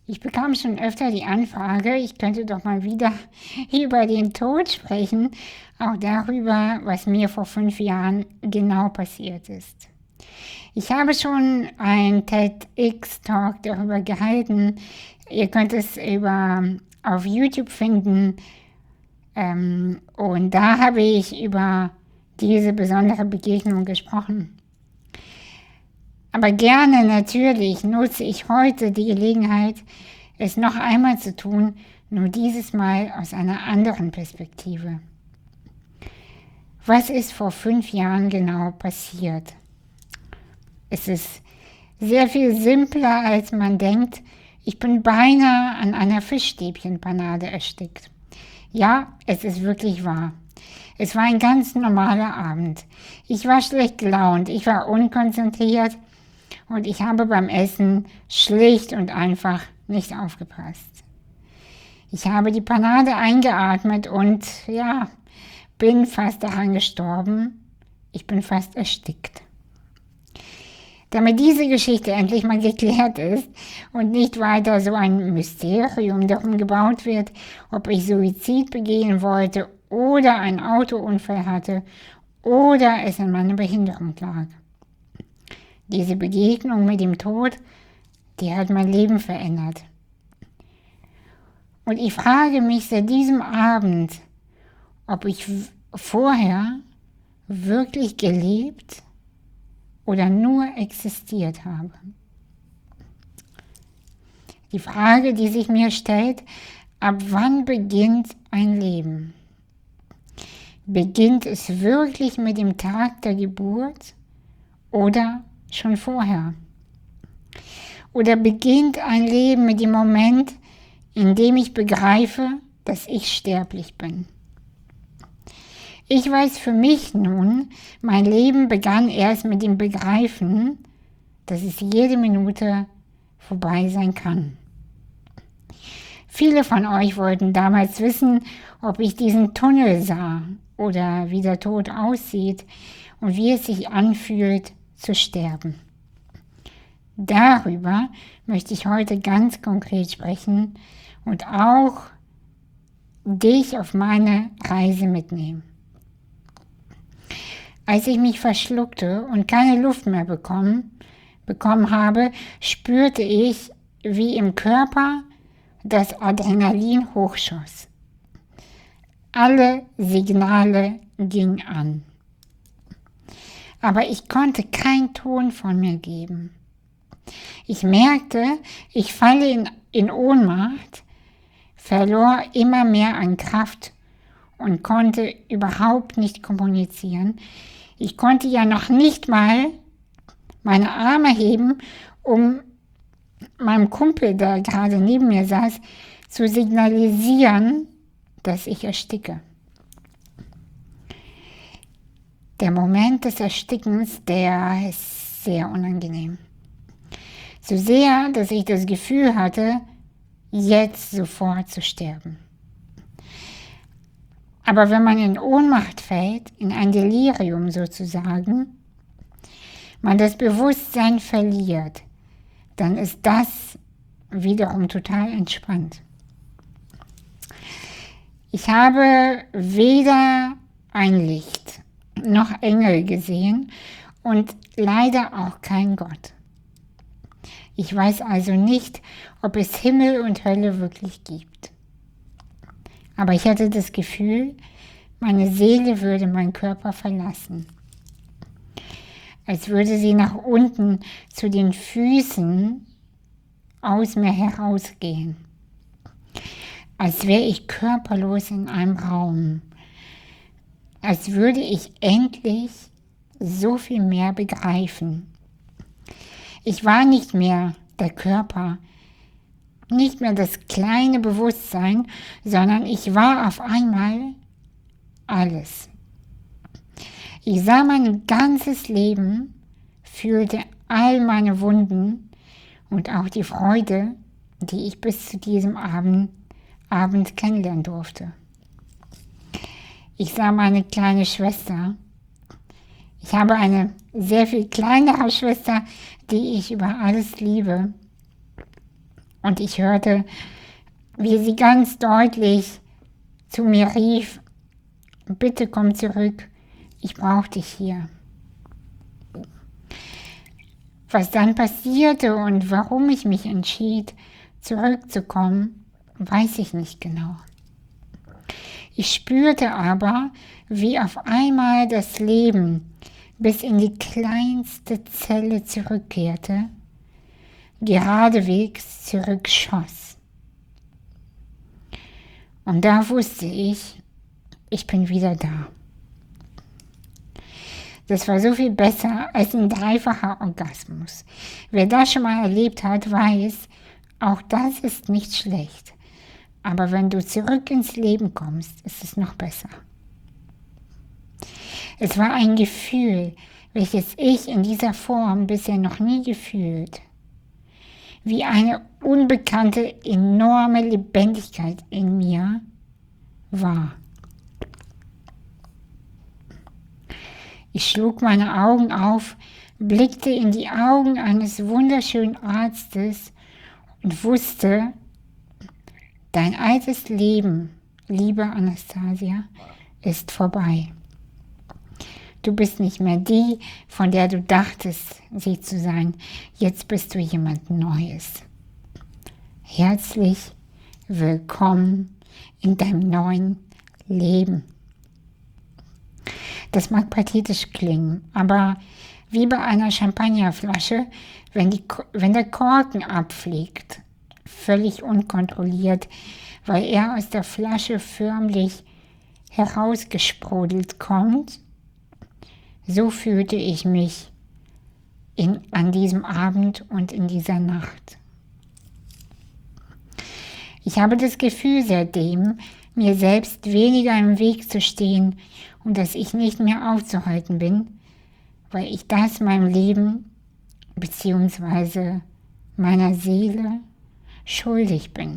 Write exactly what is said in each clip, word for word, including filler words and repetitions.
Ich bekam schon öfter die Anfrage, ich könnte doch mal wieder über den Tod sprechen, auch darüber, was mir vor fünf Jahren genau passiert ist. Ich habe schon einen TEDx-Talk darüber gehalten. Ihr könnt es über, auf YouTube finden. Ähm, und da habe ich über diese besondere Begegnung gesprochen. Aber gerne natürlich nutze ich heute die Gelegenheit, es noch einmal zu tun, nur dieses Mal aus einer anderen Perspektive. Was ist vor fünf Jahren genau passiert? Es ist sehr viel simpler, als man denkt. Ich bin beinahe an einer Fischstäbchenpanade erstickt. Ja, es ist wirklich wahr. Es war ein ganz normaler Abend. Ich war schlecht gelaunt, ich war unkonzentriert und ich habe beim Essen schlicht und einfach nicht aufgepasst. Ich habe die Panade eingeatmet und ja, bin fast daran gestorben. Ich bin fast erstickt. Damit diese Geschichte endlich mal geklärt ist und nicht weiter so ein Mysterium darum gebaut wird, ob ich Suizid begehen wollte oder einen Autounfall hatte oder es an meiner Behinderung lag. Diese Begegnung mit dem Tod, die hat mein Leben verändert. Und ich frage mich seit diesem Abend, ob ich vorher wirklich gelebt oder nur existiert habe. Die Frage, die sich mir stellt, ab wann beginnt ein Leben? Beginnt es wirklich mit dem Tag der Geburt oder schon vorher? Oder beginnt ein Leben mit dem Moment, in dem ich begreife, dass ich sterblich bin? Ich weiß für mich nun, mein Leben begann erst mit dem Begreifen, dass es jede Minute vorbei sein kann. Viele von euch wollten damals wissen, ob ich diesen Tunnel sah oder wie der Tod aussieht und wie es sich anfühlt, zu sterben. Darüber möchte ich heute ganz konkret sprechen und auch dich auf meine Reise mitnehmen. Als ich mich verschluckte und keine Luft mehr bekommen, bekommen habe, spürte ich, wie im Körper das Adrenalin hochschoss. Alle Signale gingen an. Aber ich konnte keinen Ton von mir geben. Ich merkte, ich falle in, in Ohnmacht, verlor immer mehr an Kraft und konnte überhaupt nicht kommunizieren. Ich konnte ja noch nicht mal meine Arme heben, um meinem Kumpel, der gerade neben mir saß, zu signalisieren, dass ich ersticke. Der Moment des Erstickens, der ist sehr unangenehm. So sehr, dass ich das Gefühl hatte, jetzt sofort zu sterben. Aber wenn man in Ohnmacht fällt, in ein Delirium sozusagen, man das Bewusstsein verliert, dann ist das wiederum total entspannt. Ich habe weder ein Licht noch Engel gesehen und leider auch kein Gott. Ich weiß also nicht, ob es Himmel und Hölle wirklich gibt. Aber ich hatte das Gefühl, meine Seele würde meinen Körper verlassen. Als würde sie nach unten zu den Füßen aus mir herausgehen. Als wäre ich körperlos in einem Raum. Als würde ich endlich so viel mehr begreifen. Ich war nicht mehr der Körper, nicht mehr das kleine Bewusstsein, sondern ich war auf einmal alles. Ich sah mein ganzes Leben, fühlte all meine Wunden und auch die Freude, die ich bis zu diesem Abend, Abend kennenlernen durfte. Ich sah meine kleine Schwester. Ich habe eine sehr viel kleinere Schwester, die ich über alles liebe. und ich hörte, wie sie ganz deutlich zu mir rief, bitte komm zurück, ich brauche dich hier. Was dann passierte und warum ich mich entschied, zurückzukommen, weiß ich nicht genau. Ich spürte aber, wie auf einmal das Leben bis in die kleinste Zelle zurückkehrte, geradewegs zurückschoss. Und da wusste ich, ich bin wieder da. Das war so viel besser als ein dreifacher Orgasmus. Wer das schon mal erlebt hat, weiß, auch das ist nicht schlecht. Aber wenn du zurück ins Leben kommst, ist es noch besser. Es war ein Gefühl, welches ich in dieser Form bisher noch nie gefühlt. Wie eine unbekannte, enorme Lebendigkeit in mir war. Ich schlug meine Augen auf, blickte in die Augen eines wunderschönen Arztes und wusste, dein altes Leben, liebe Anastasia, ist vorbei. Du bist nicht mehr die, von der du dachtest, sie zu sein. Jetzt bist du jemand Neues. Herzlich willkommen in deinem neuen Leben. Das mag pathetisch klingen, aber wie bei einer Champagnerflasche, wenn, die, wenn der Korken abfliegt, völlig unkontrolliert, weil er aus der Flasche förmlich herausgesprudelt kommt, so fühlte ich mich in, an diesem Abend und in dieser Nacht. Ich habe das Gefühl seitdem, mir selbst weniger im Weg zu stehen und dass ich nicht mehr aufzuhalten bin, weil ich das meinem Leben bzw. meiner Seele schuldig bin.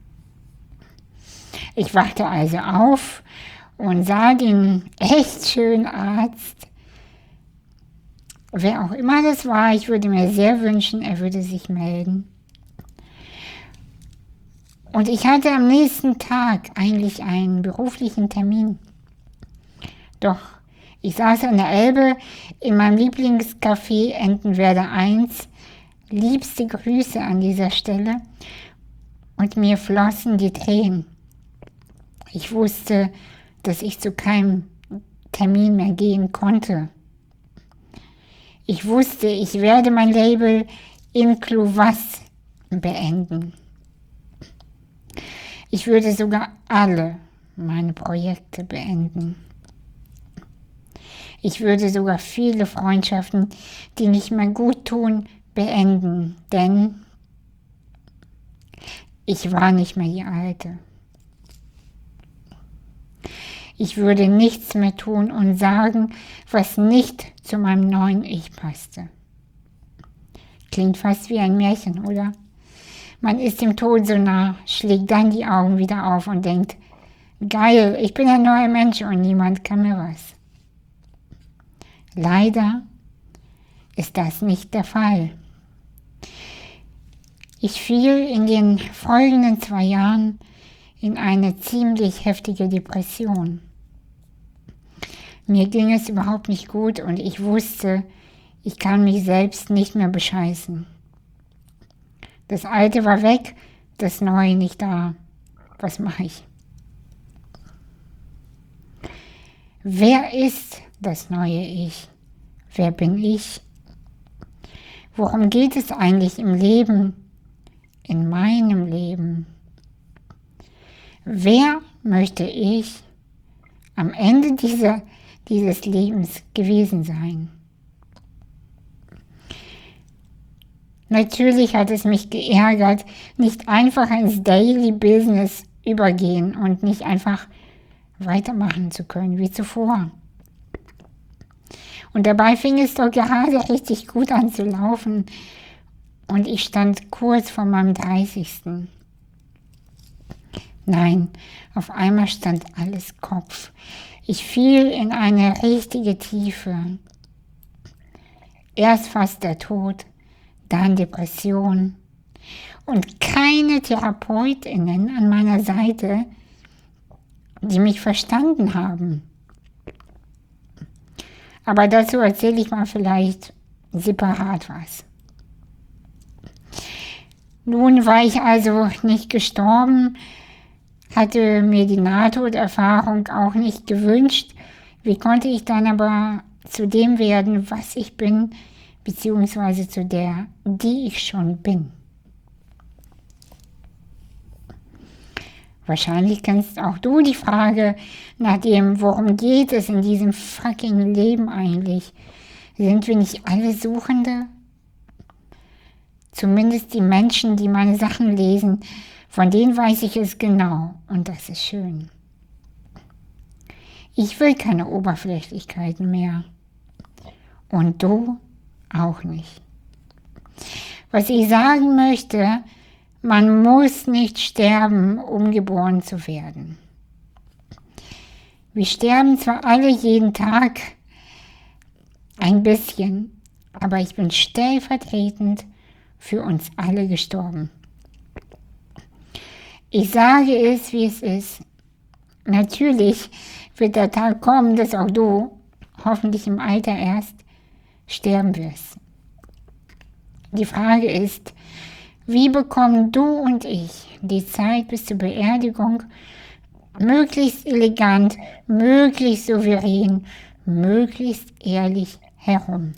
Ich wachte also auf und sah den echt schönen Arzt. Wer auch immer das war, ich würde mir sehr wünschen, er würde sich melden. Und ich hatte am nächsten Tag eigentlich einen beruflichen Termin. Doch ich saß an der Elbe in meinem Lieblingscafé Entenwerder eins. Liebste Grüße an dieser Stelle. Und mir flossen die Tränen. Ich wusste, dass ich zu keinem Termin mehr gehen konnte. Ich wusste, ich werde mein Label Incluvas beenden. Ich würde sogar alle meine Projekte beenden. Ich würde sogar viele Freundschaften, die nicht mehr gut tun, beenden, denn ich war nicht mehr die Alte. Ich würde nichts mehr tun und sagen, was nicht zu meinem neuen Ich passte. Klingt fast wie ein Märchen, oder? Man ist dem Tod so nah, schlägt dann die Augen wieder auf und denkt, geil, ich bin ein neuer Mensch und niemand kann mir was. Leider ist das nicht der Fall. Ich fiel in den folgenden zwei Jahren in eine ziemlich heftige Depression. Mir ging es überhaupt nicht gut und ich wusste, ich kann mich selbst nicht mehr bescheißen. Das Alte war weg, das Neue nicht da. Was mache ich? Wer ist das neue Ich? Wer bin ich? Worum geht es eigentlich im Leben, in meinem Leben? Wer möchte ich am Ende dieser, dieses Lebens gewesen sein? Natürlich hat es mich geärgert, nicht einfach ins Daily Business übergehen und nicht einfach weitermachen zu können wie zuvor. Und dabei fing es doch gerade richtig gut an zu laufen und ich stand kurz vor meinem dreißigsten Nein, auf einmal stand alles Kopf. Ich fiel in eine richtige Tiefe. Erst fast der Tod, dann Depression. und keine TherapeutInnen an meiner Seite, die mich verstanden haben. Aber dazu erzähle ich mal vielleicht separat was. Nun war ich also nicht gestorben, hatte mir die Nahtoderfahrung auch nicht gewünscht. Wie konnte ich dann aber zu dem werden, was ich bin, beziehungsweise zu der, die ich schon bin? Wahrscheinlich kennst auch du die Frage nach dem, worum geht es in diesem fucking Leben eigentlich? Sind wir nicht alle Suchende? Zumindest die Menschen, die meine Sachen lesen, von denen weiß ich es genau und das ist schön. Ich will keine Oberflächlichkeiten mehr. Und du auch nicht. Was ich sagen möchte, man muss nicht sterben, um geboren zu werden. Wir sterben zwar alle jeden Tag ein bisschen, aber ich bin stellvertretend für uns alle gestorben. Ich sage es, wie es ist. Natürlich wird der Tag kommen, dass auch du, hoffentlich im Alter erst, sterben wirst. Die Frage ist, wie bekommen du und ich die Zeit bis zur Beerdigung möglichst elegant, möglichst souverän, möglichst ehrlich herum?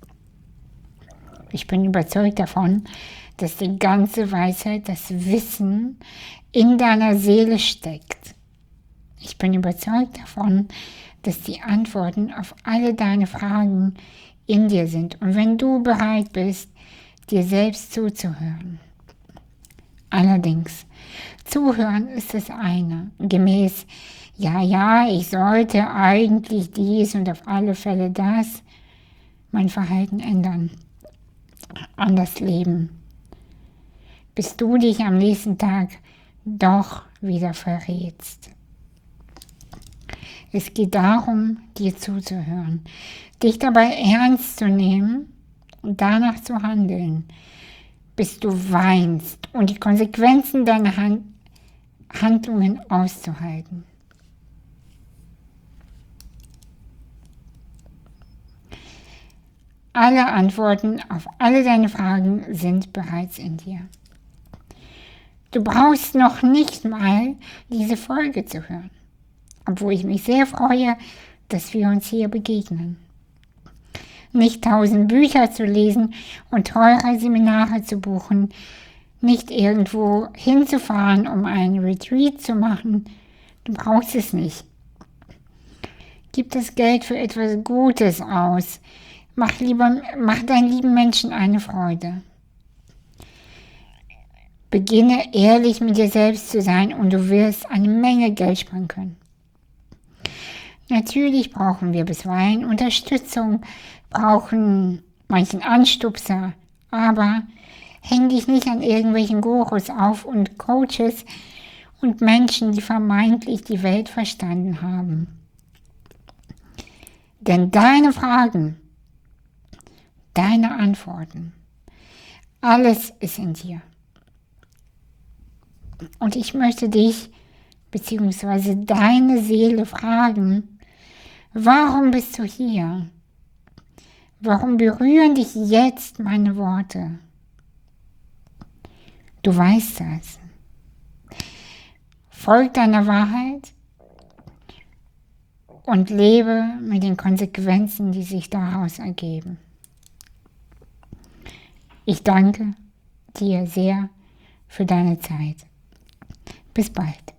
Ich bin überzeugt davon, dass die ganze Weisheit, das Wissen in deiner Seele steckt. Ich bin überzeugt davon, dass die Antworten auf alle deine Fragen in dir sind. Und wenn du bereit bist, dir selbst zuzuhören. Allerdings, zuhören ist das eine. Gemäß, ja, ja, ich sollte eigentlich dies und auf alle Fälle das, mein Verhalten ändern, anders leben, bis du dich am nächsten Tag doch wieder verrätst. Es geht darum, dir zuzuhören, dich dabei ernst zu nehmen und danach zu handeln, bis du weinst und die Konsequenzen deiner Hand- Handlungen auszuhalten. Alle Antworten auf alle deine Fragen sind bereits in dir. Du brauchst noch nicht mal diese Folge zu hören, obwohl ich mich sehr freue, dass wir uns hier begegnen. Nicht tausend Bücher zu lesen und teure Seminare zu buchen, nicht irgendwo hinzufahren, um einen Retreat zu machen. Du brauchst es nicht. Gib das Geld für etwas Gutes aus. Mach, lieber, mach deinen lieben Menschen eine Freude. Beginne ehrlich mit dir selbst zu sein und du wirst eine Menge Geld sparen können. Natürlich brauchen wir bisweilen Unterstützung, brauchen manchen Anstupser, aber häng dich nicht an irgendwelchen Gurus auf und Coaches und Menschen, die vermeintlich die Welt verstanden haben. Denn deine Fragen, deine Antworten, alles ist in dir. Und ich möchte dich bzw. deine Seele fragen, warum bist du hier? Warum berühren dich jetzt meine Worte? Du weißt das. Folg deiner Wahrheit und lebe mit den Konsequenzen, die sich daraus ergeben. Ich danke dir sehr für deine Zeit. Bis bald.